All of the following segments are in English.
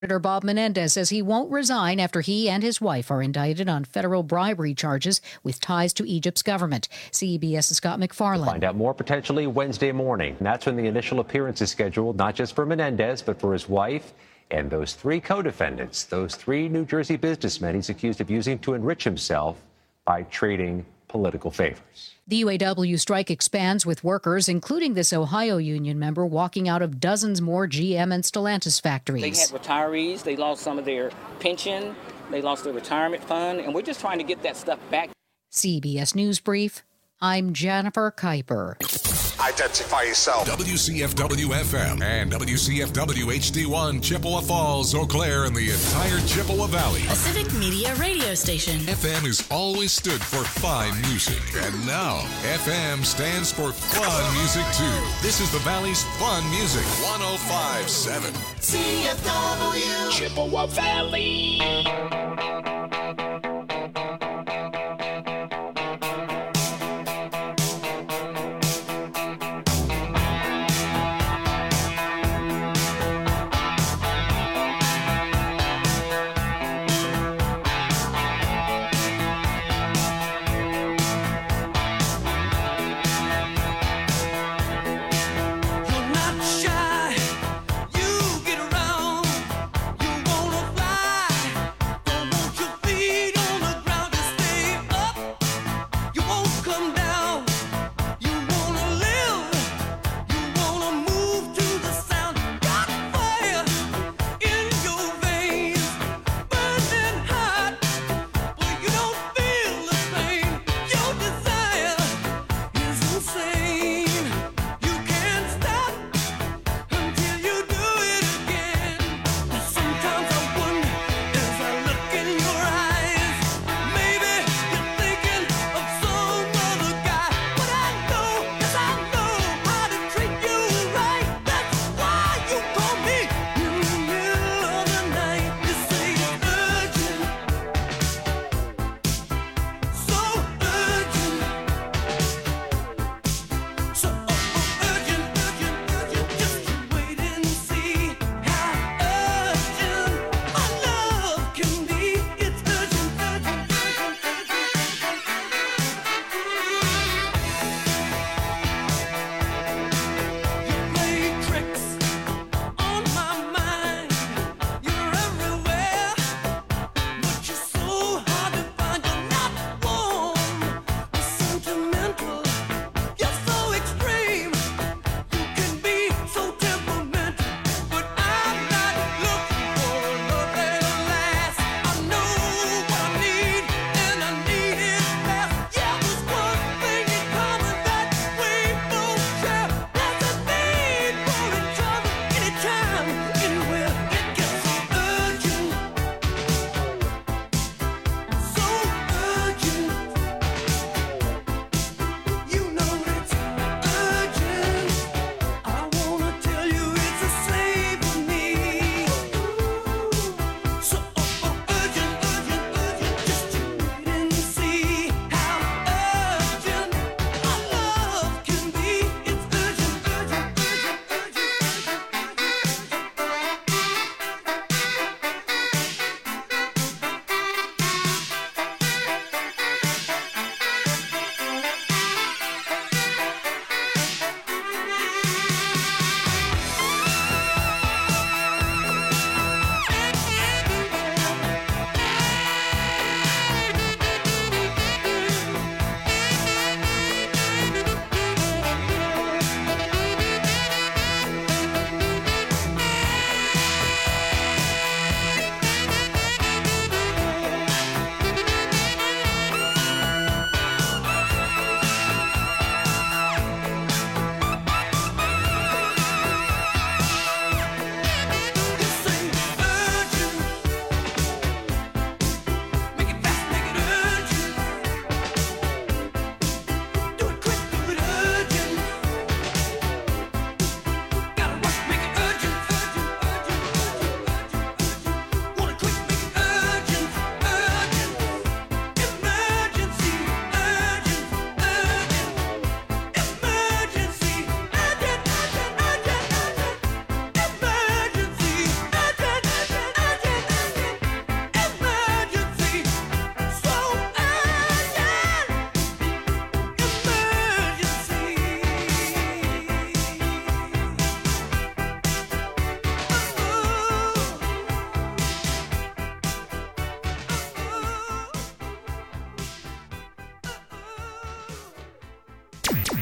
Senator Bob Menendez says he won't resign after he and his wife are indicted on federal bribery charges with ties to Egypt's government. CBS's Scott McFarland. Find out more potentially Wednesday morning. That's when the initial appearance is scheduled, not just for Menendez, but for his wife and those three co-defendants, those three New Jersey businessmen he's accused of using to enrich himself by trading political favors. The UAW strike expands with workers, including this Ohio union member, walking out of dozens more GM and Stellantis factories. They had retirees. They lost some of their pension. They lost their retirement fund. And we're just trying to get that stuff back. CBS News Brief. I'm Jennifer Kuiper. Identify yourself. WCFW-FM and WCFW-HD1, Chippewa Falls, Eau Claire, and the entire Chippewa Valley. A civic media radio station. FM has always stood for fine music. And now, FM stands for fun music, too. This is the Valley's fun music. 105.7. CFW. Chippewa Valley. Fly, don't want your feet.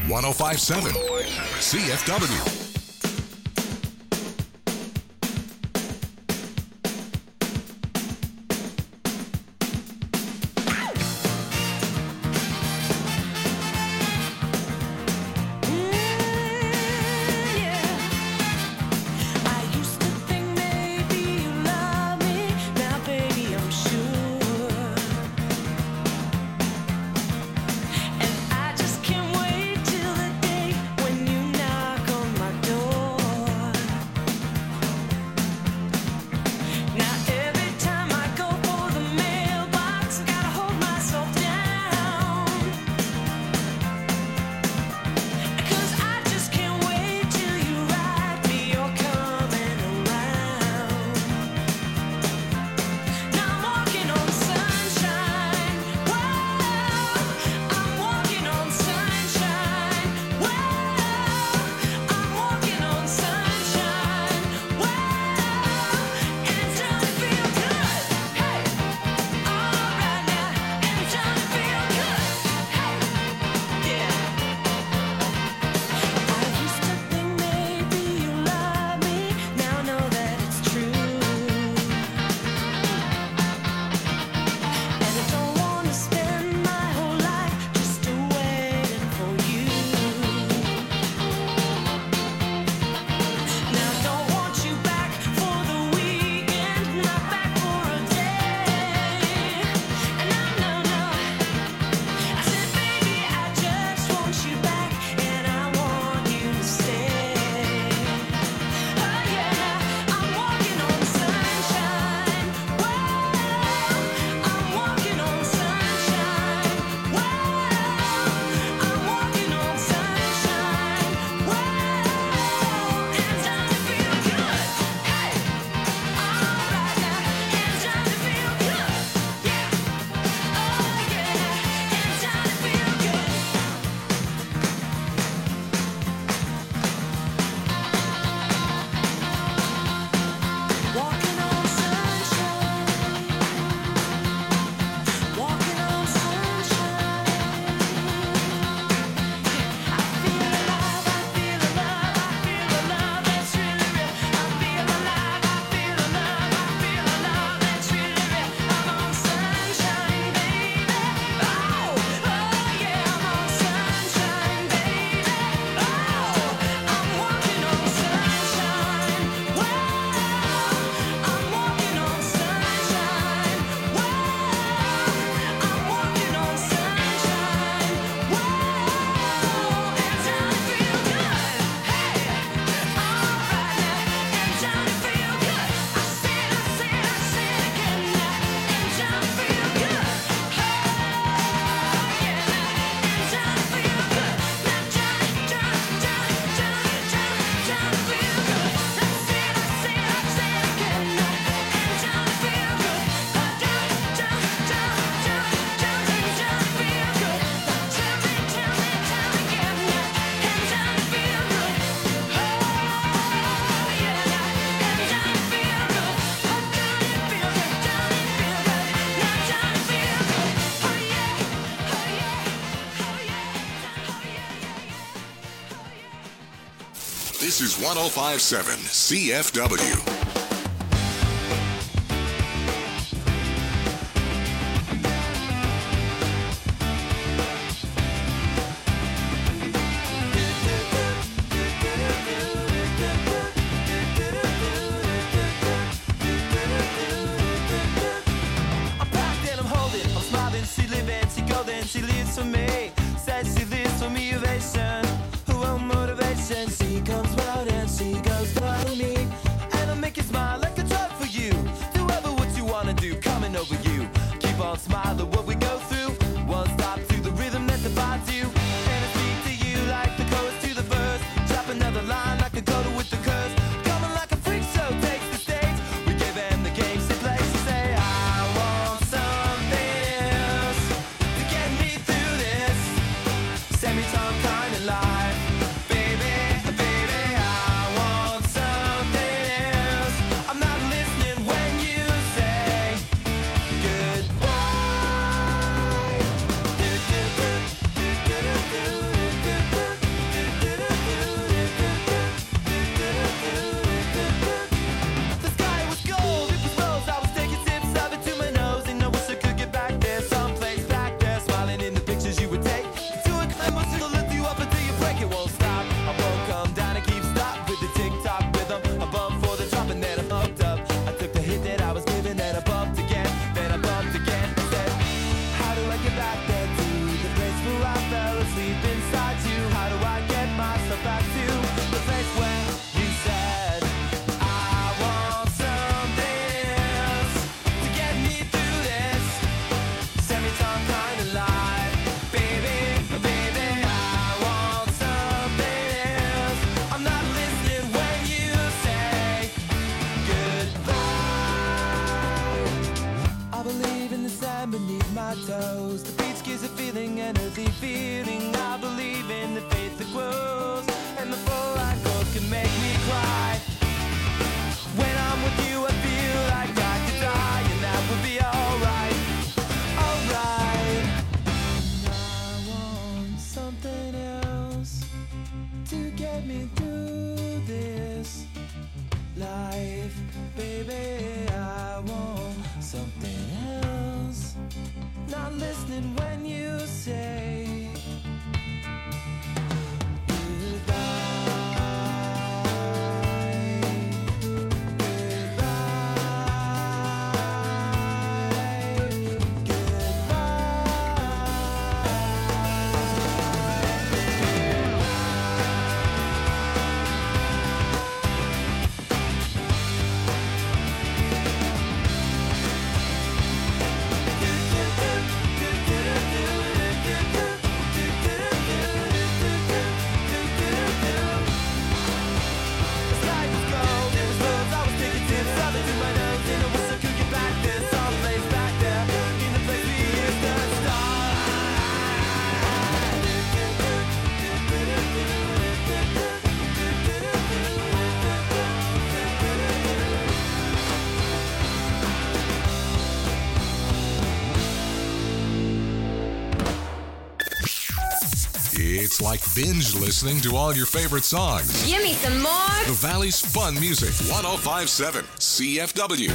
1057 CFW. This is 1057 CFW. She comes round and she goes down to me, and I make it toes. The beach gives a feeling, an earthy feeling. I believe in the faith that grows, and the full light goes can make me cry. When I'm with you, I feel like I could die, and that would be alright, alright. I want something else to get me through this life, baby. I want something else. Not listening when you say It's like binge listening to all your favorite songs. Give me some more. The Valley's Fun Music, 105.7 CFW.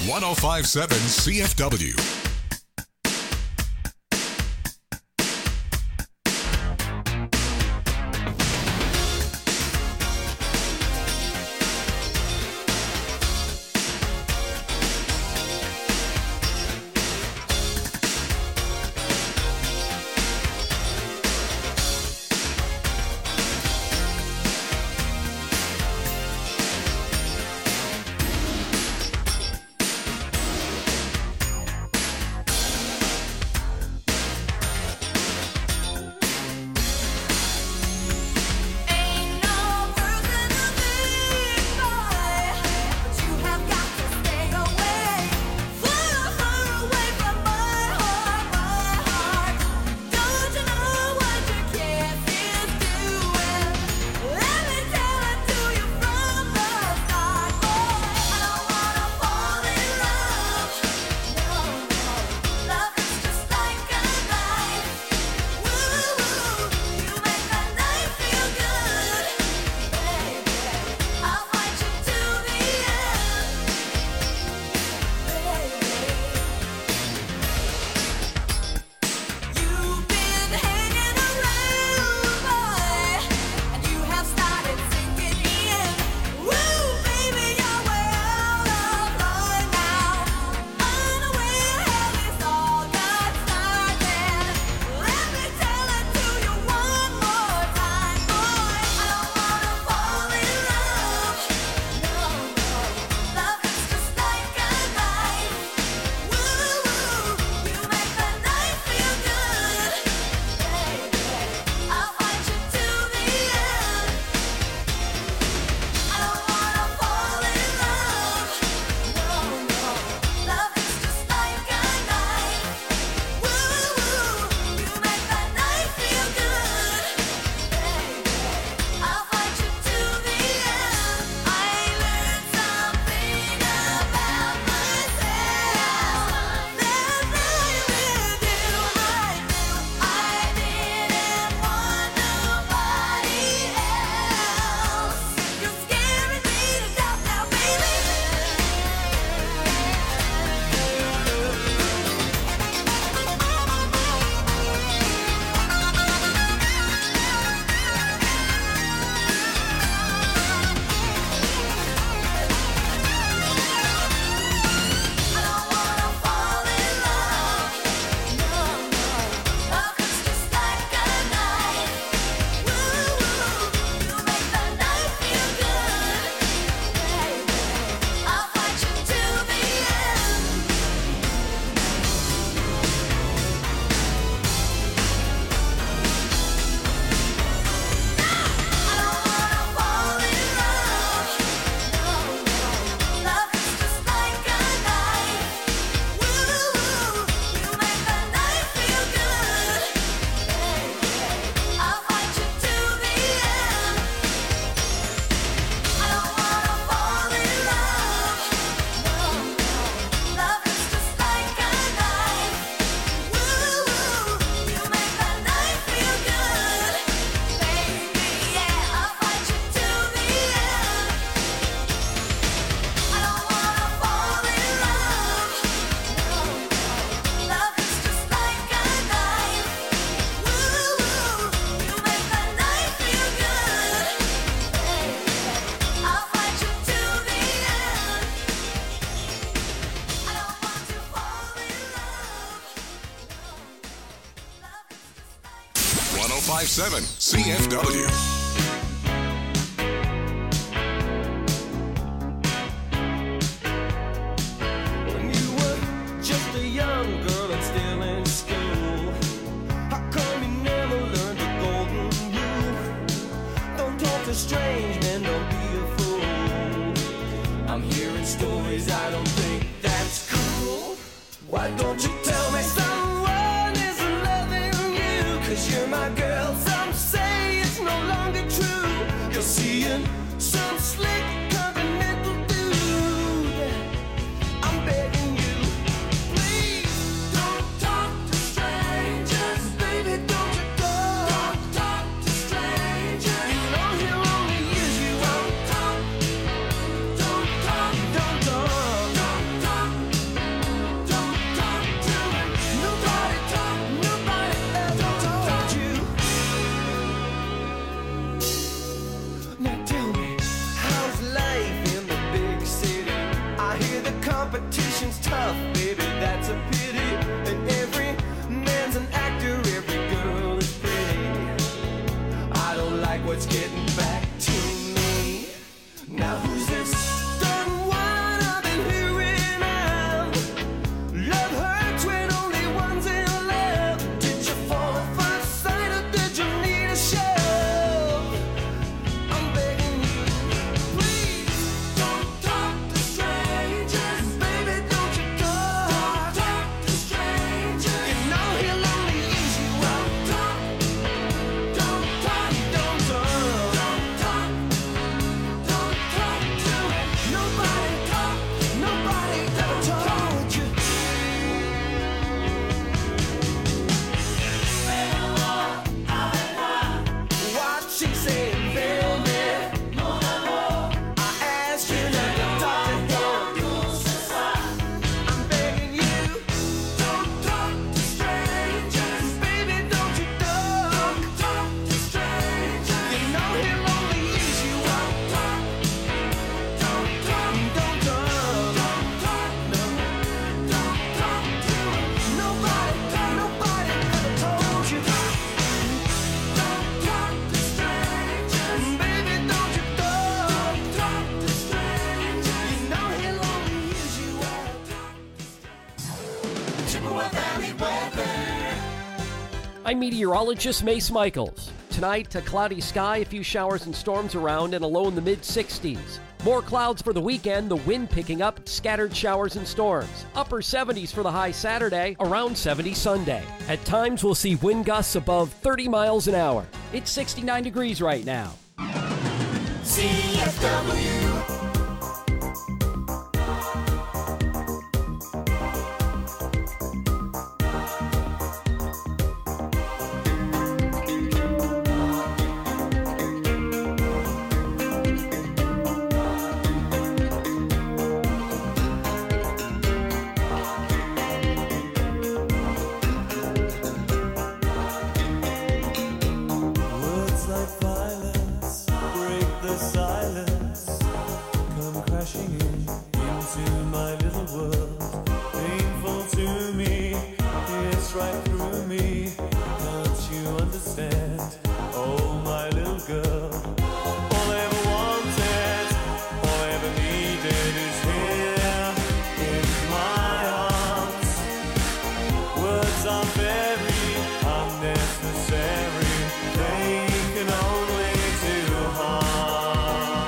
1057 CFW. CFW. When you were just a young girl and still in school, how come you never learned the golden rule? Don't talk to strange men, don't be a fool. I'm hearing stories, I don't think that's cool. Why don't you tell me someone is loving you? 'Cause you're my girl, some say it's no longer true. You're seeing some slick continental dude. I'm begging you, please don't talk to strangers. Baby, don't you talk to strangers. You know he'll only use you. Don't talk to strangers. situation's tough, baby, that's a pity. And every man's an actor, every girl is pretty. I don't like what's getting back to me. Now who's this? Certain one I've been hearing of. Love hurts when only one's in love. Did you fall at first sight or did you need a shove? I'm begging you, please don't talk to strangers. Baby, don't you talk to strangers. You know he'll only use you up. Don't talk to it. Nobody ever told you. What she said, baby. I asked you not to talk to him. I'm begging you, don't talk to strangers. Baby, don't you talk to strangers. You know he'll only use you up. Don't talk to him. Nobody ever told you. Don't talk to strangers. Baby, don't you talk to strangers. You know he'll only use you up. Chippewa Valley weather. I'm meteorologist Mace Michaels. Tonight, a cloudy sky, a few showers and storms around, and a low in the mid-60s. More clouds for the weekend, the wind picking up, scattered showers and storms. Upper 70s for the high Saturday, around 70 Sunday. At times, we'll see wind gusts above 30 miles an hour. It's 69 degrees right now. CFW. Words like violence break the silence, come crashing into my little world. Painful to me, it's right through me. Can't you understand? Oh, my little girl. All I ever wanted, all I ever needed is here in my arms. Words are very unnecessary. They can only do harm.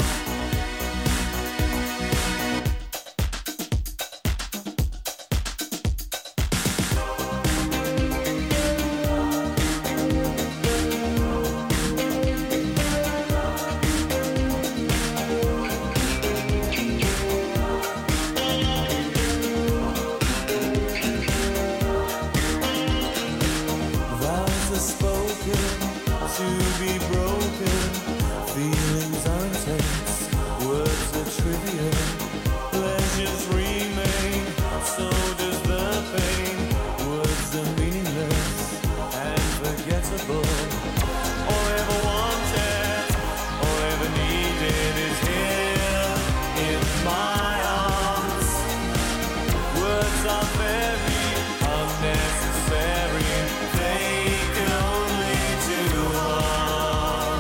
Vows are spoken to be broken. Feelings are intense, words are trivial. Pleasures remain, so does the pain. Words are meaningless and forgettable. All I ever wanted, all I ever needed is here in my arms. Words are very unnecessary. They can only do harm.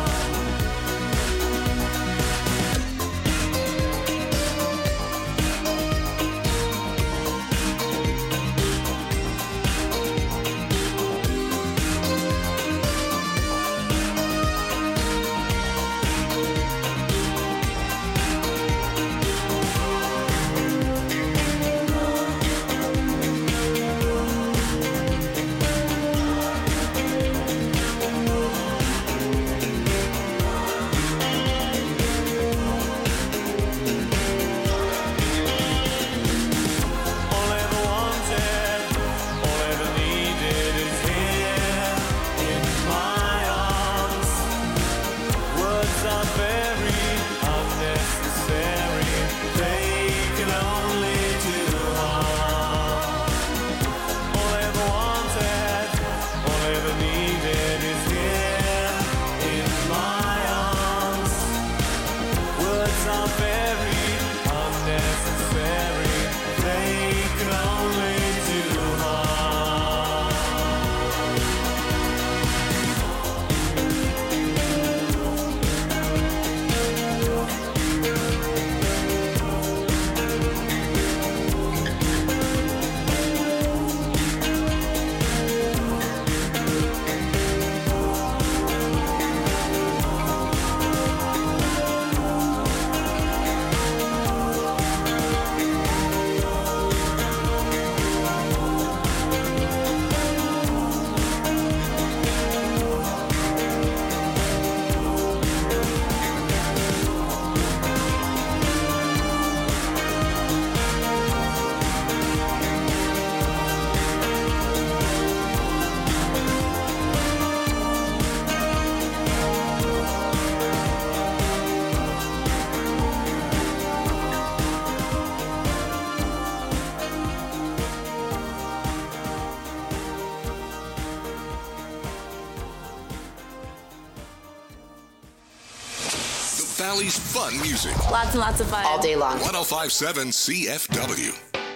Valley's fun music. Lots and lots of fun. All day long. 105.7 CFW.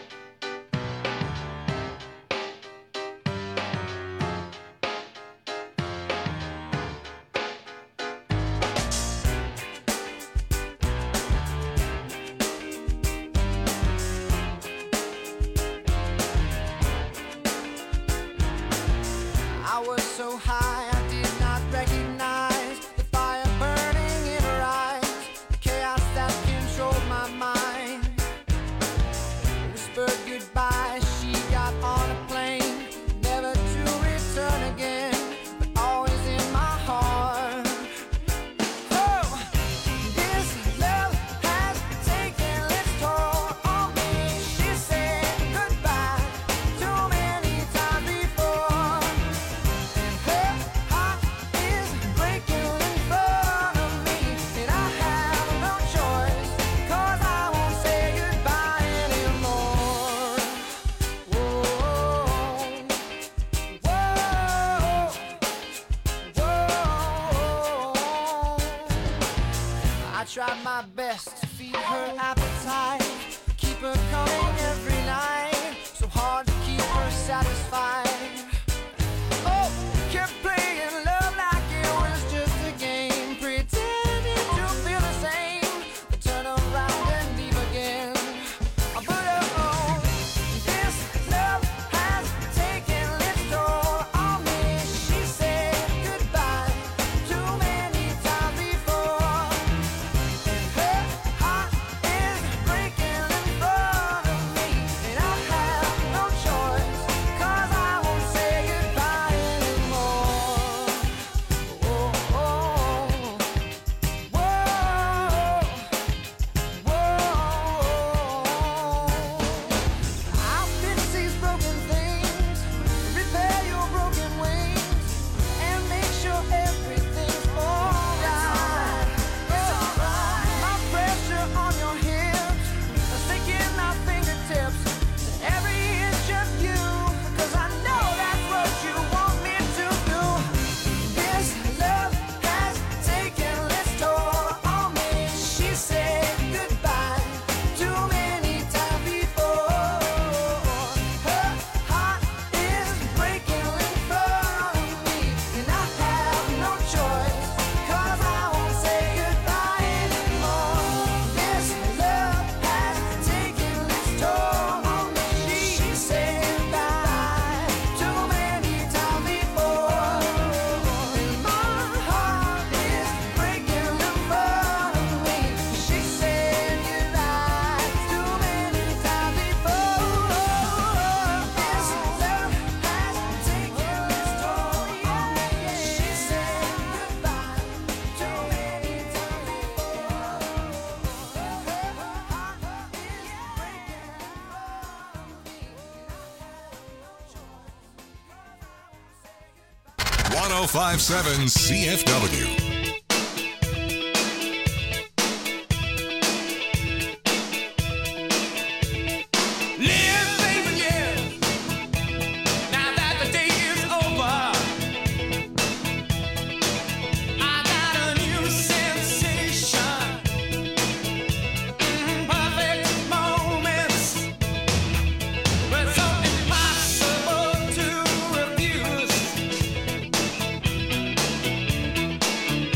I was so high, I did not recognize the fire burning in her eyes, the chaos that controlled my mind. Whispered goodbye, she got on a plane, never to return again, but always in my heart. Oh, this love has taken its toll on me. She said goodbye too many times before. Her heart is breaking in front of me, and I have no choice, 'cause I won't say goodbye anymore. Whoa, whoa, whoa. I tried my best to feed her appetite, keep her coming every night, so hard to keep her satisfied. Oh, kept playing love like it was just a game, pretending to feel the same, but turn around and leave again. But oh, this love has taken its toll on me. She said goodbye too many times before, and her heart is breaking in front of me, and I have no choice, 'cause I won't say goodbye anymore. Whoa, whoa, I'll fix these broken things, repair your broken wings, and make sure everything's alright. My pressure on your hips, sinking my fingertips, every inch of you, 'cause I know that's what you want me to do. This love has taken its toll on me. She said goodbye too many times before. Her heart is breaking in front of me, and I have no choice, 'cause I won't say goodbye anymore. This love has taken its toll on me. She said goodbye too many times before, and my heart is breaking in front of me. She said goodbye too many times before. This love has taken its toll on me. She said goodbye too many times before. Her heart is breaking in front of me. 105.7 CFW. Live, baby, live. Now that the day is over, I got a new sensation. Perfect moments, but so impossible to refuse.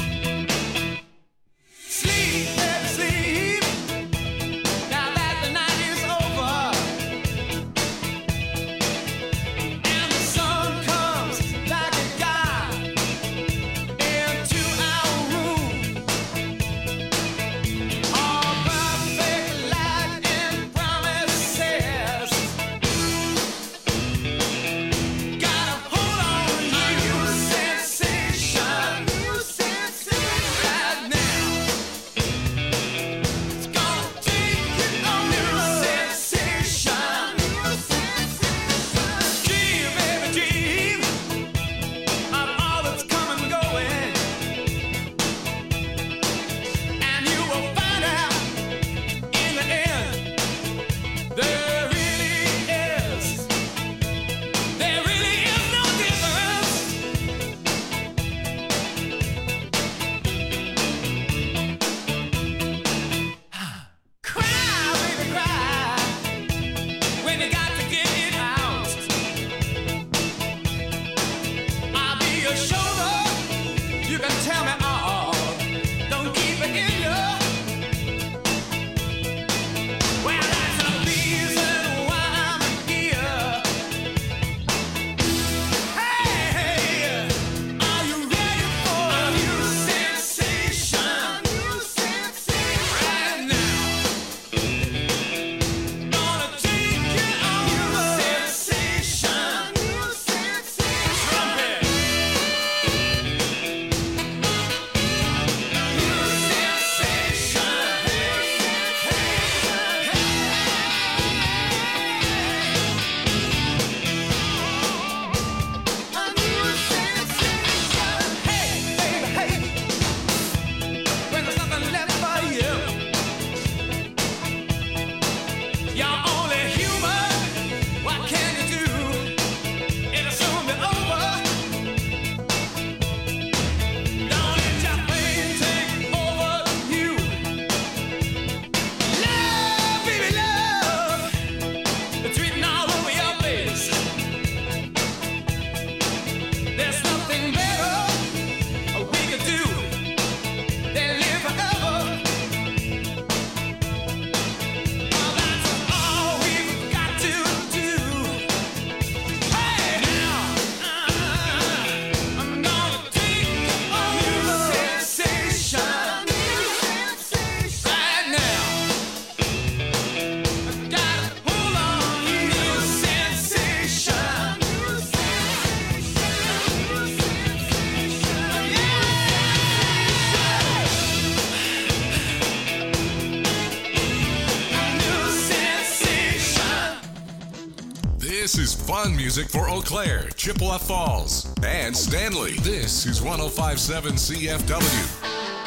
This is fun music for Eau Claire, Chippewa Falls, and Stanley. This is 105.7 CFW.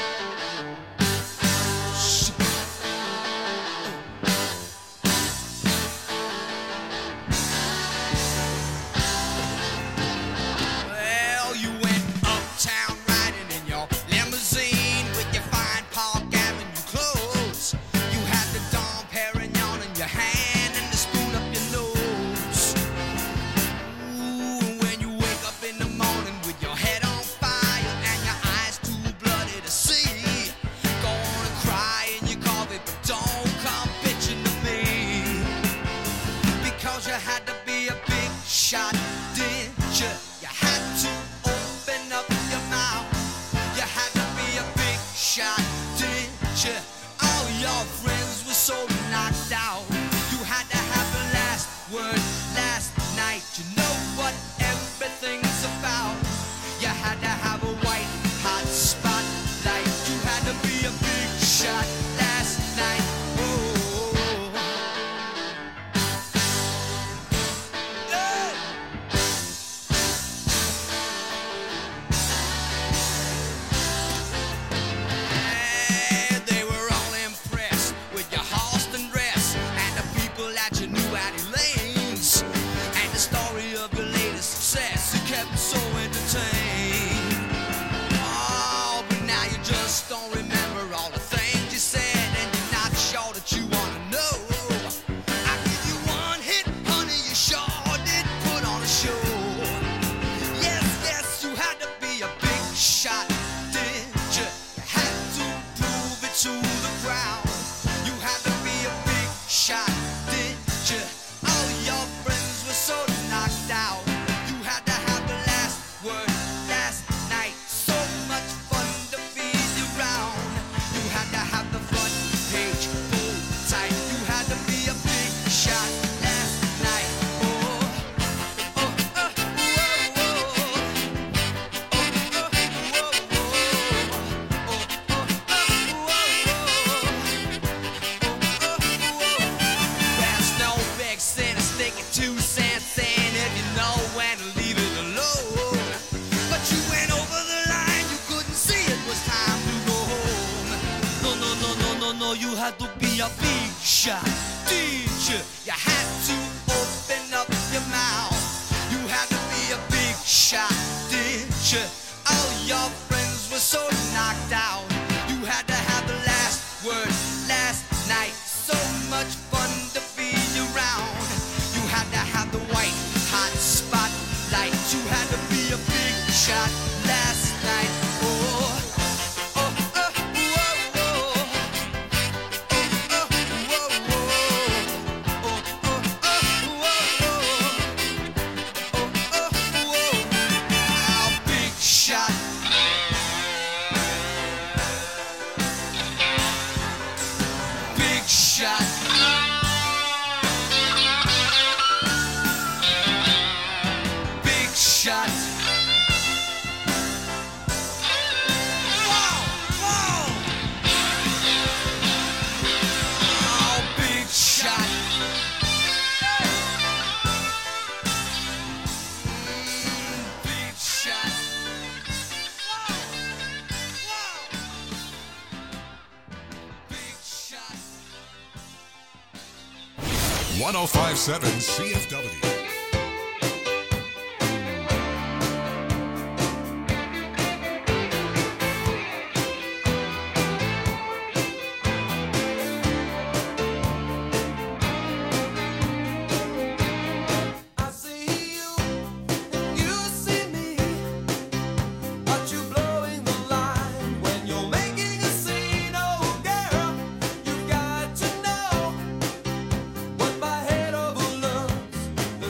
.5.7 CFW. The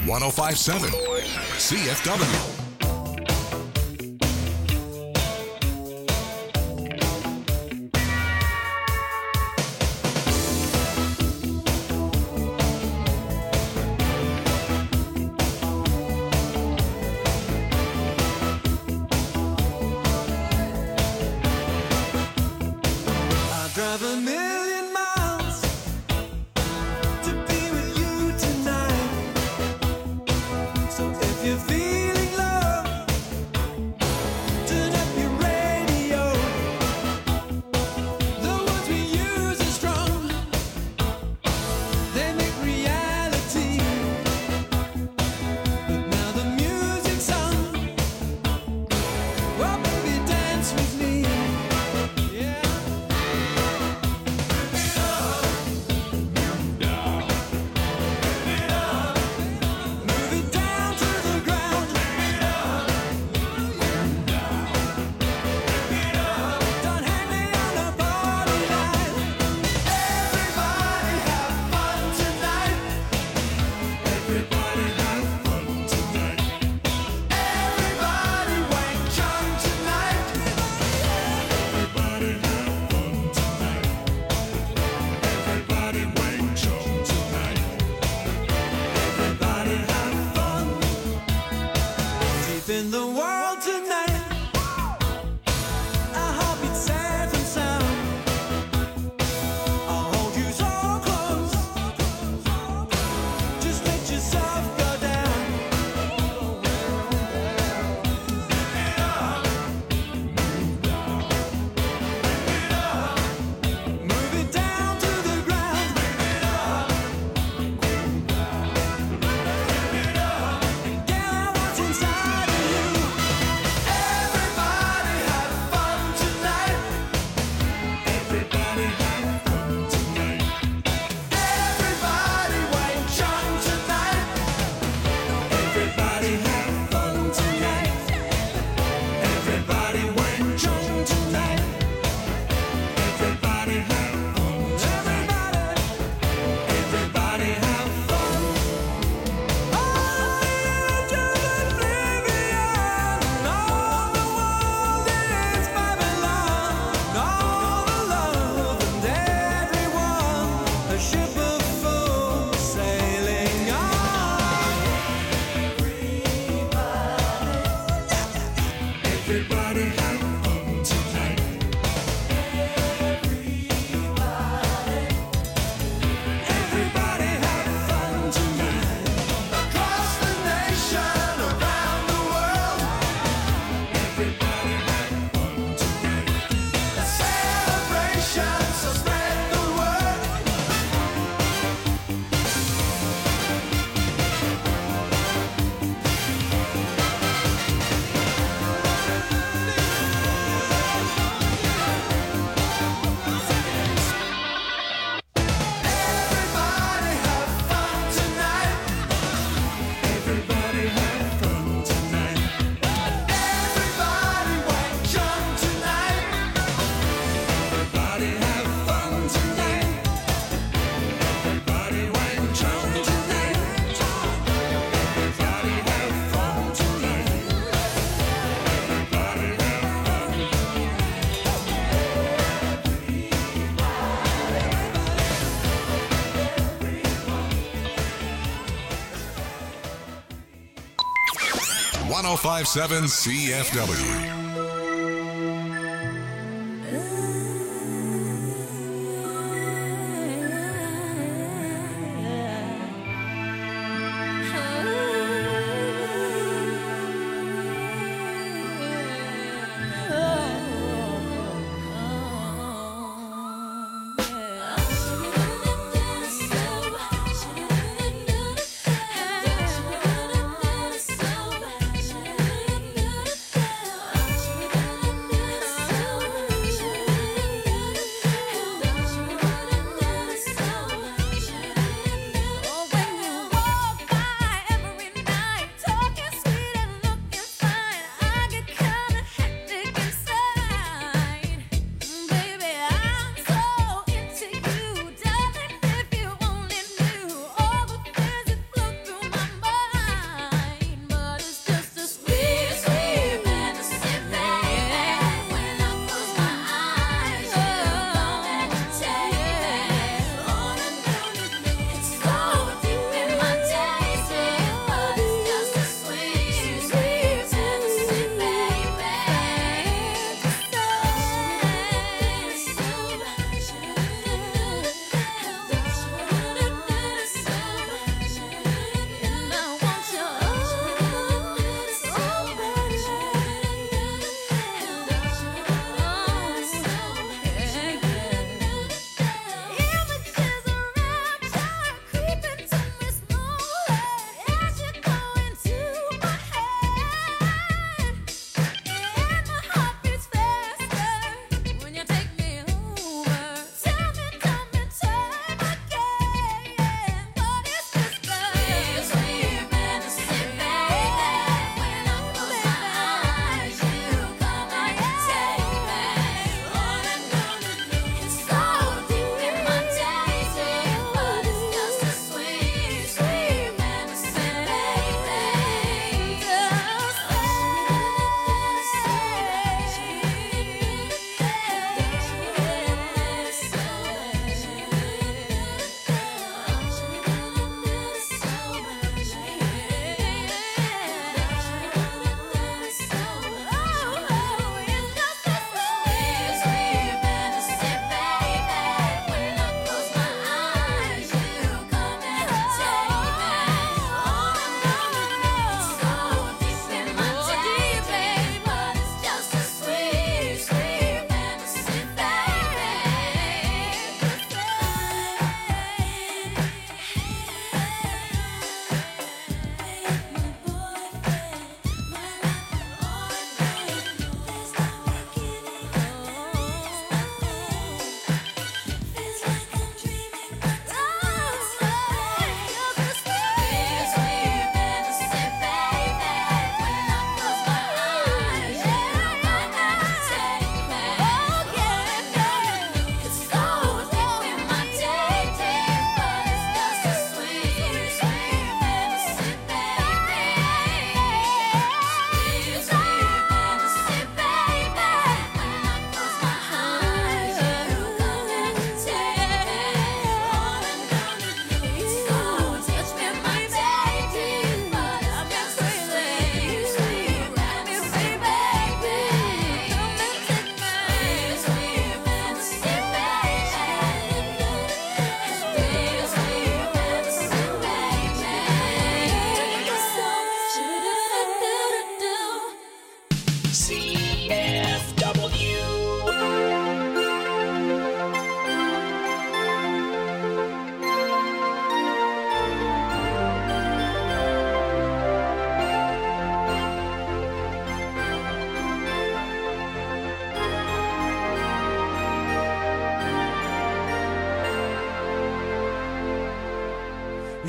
105.7 CFW. Drive a million miles to be with you tonight. So if you're feeling love, turn up your radio. The words we use are strong, they make reality. But now the music's on. Well, baby, dance with me. Yeah. In the world tonight, our heartbeat safe and sound. I'll hold you so close, just let yourself go down. Move it down to the ground. Get what's inside of you. Everybody have fun tonight. Everybody have fun tonight. Everybody Wayne Chung tonight. Everybody have fun tonight. Everybody Wayne Chung tonight. Everybody have fun tonight. Everybody have fun. Into oblivion. All the world is Babylon. All the love and everyone. A ship of fools sailing on. Everybody have fun tonight. Everybody have fun tonight. Across the nation, around the world. Everybody have fun tonight. A celebration, so spread the word. Everybody have fun tonight. Everybody have fun tonight. Everybody Wayne Chung tonight. Everybody have fun tonight. Everybody Wayne Chung tonight. Everybody have fun tonight. Everybody have fun. 105.7 CFW.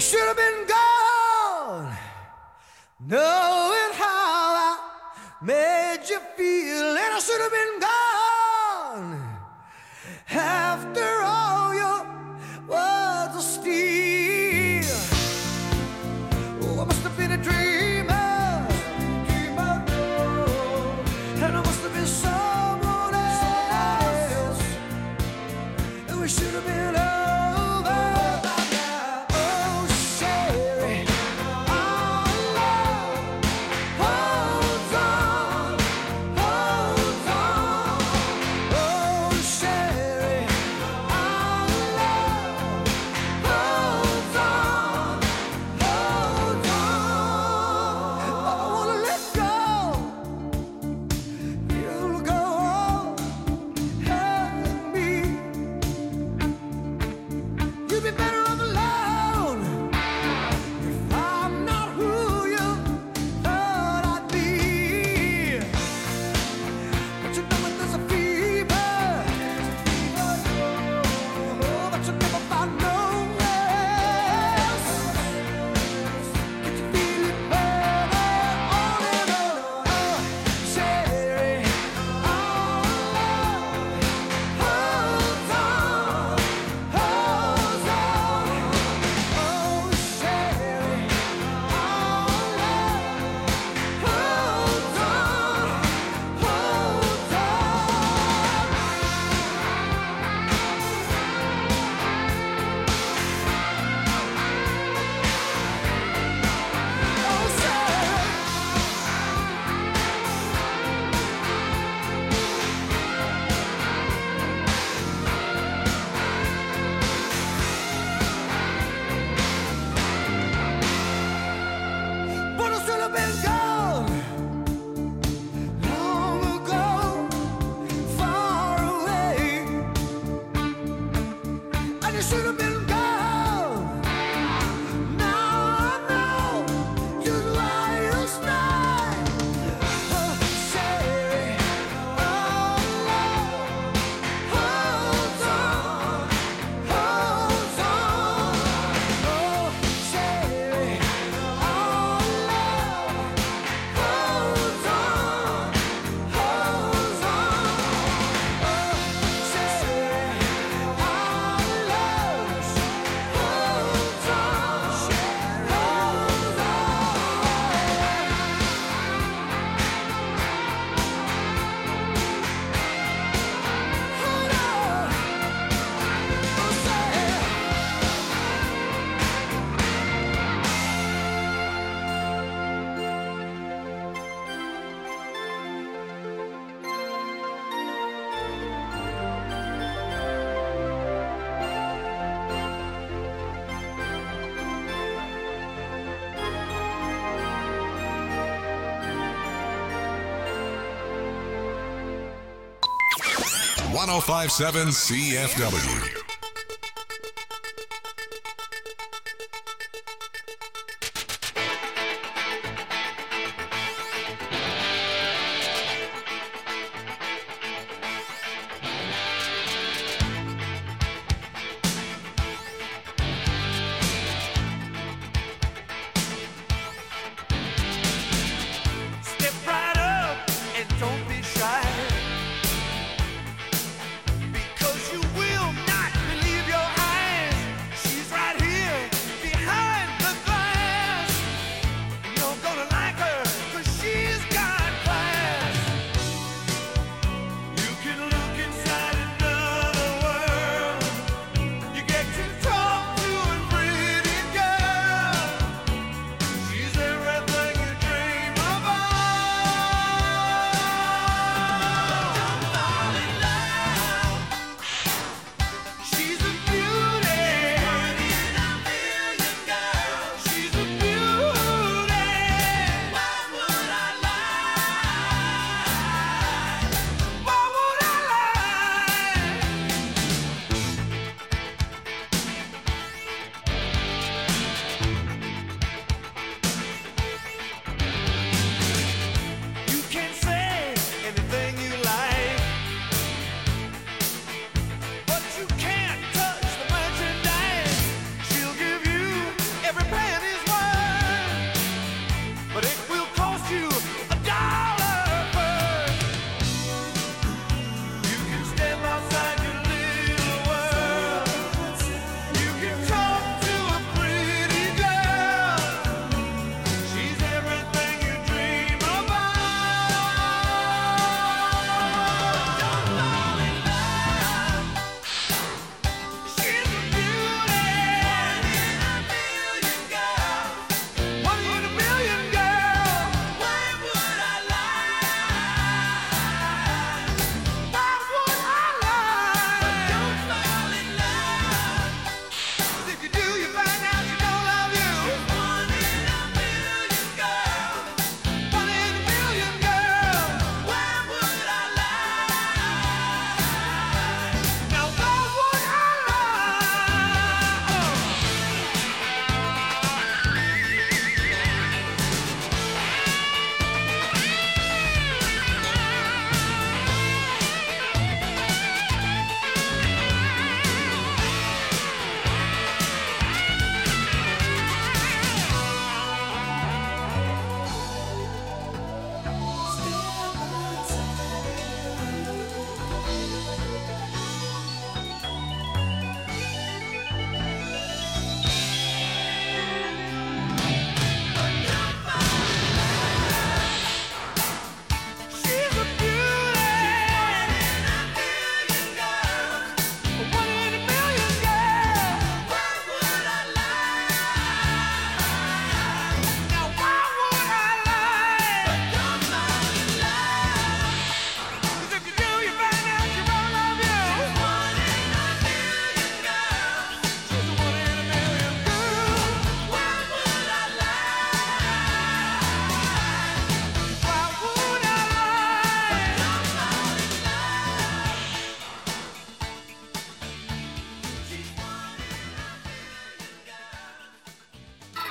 should have been gone, knowing how I made you feel, and I should have been gone after all your words of steel. Oh, I must have been a dreamer, and I must have been someone else, and we should have been over. .1057 CFW. Step right up and don't be shy. Because you will not believe your eyes. She's right here behind the glass. You're gonna like her, 'cause she's got class. You can look inside another world. You get to talk to a pretty girl. She's everything you dream about.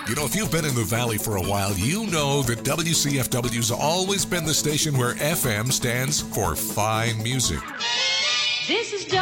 You know, if you've been in the Valley for a while, you know that WCFW's always been the station where FM stands for fine music. This is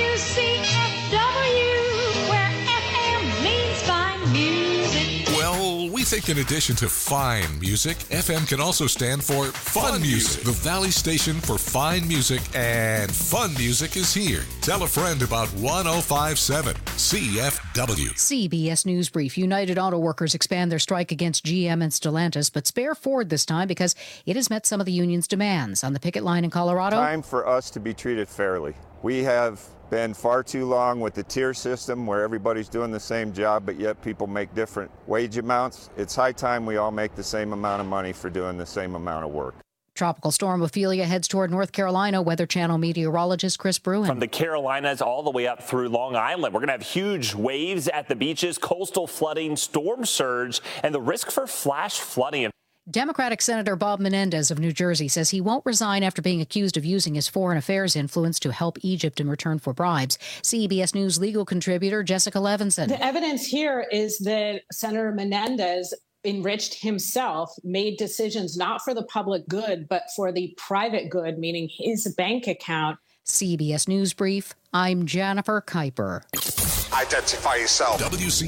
WCFW, where FM means fine music. Well, we think in addition to fine music, FM can also stand for fun music. The Valley station for fine music and fun music is here. Tell a friend about 105.7 CFW. CBS News Brief. United Auto Workers expand their strike against GM and Stellantis, but spare Ford this time because it has met some of the union's demands. On the picket line in Colorado, time for us to be treated fairly. We have been far too long with the tier system where everybody's doing the same job, but yet people make different wage amounts. It's high time we all make the same amount of money for doing the same amount of work. Tropical storm Ophelia heads toward North Carolina. Weather Channel meteorologist Chris Bruin. From the Carolinas all the way up through Long Island, we're going to have huge waves at the beaches, coastal flooding, storm surge, and the risk for flash flooding. Democratic Senator Bob Menendez of New Jersey says he won't resign after being accused of using his foreign affairs influence to help Egypt in return for bribes. CBS News legal contributor Jessica Levinson. The evidence here is that Senator Menendez enriched himself, made decisions not for the public good, but for the private good, meaning his bank account. CBS News Brief, I'm Jennifer Kuiper. Identify yourself.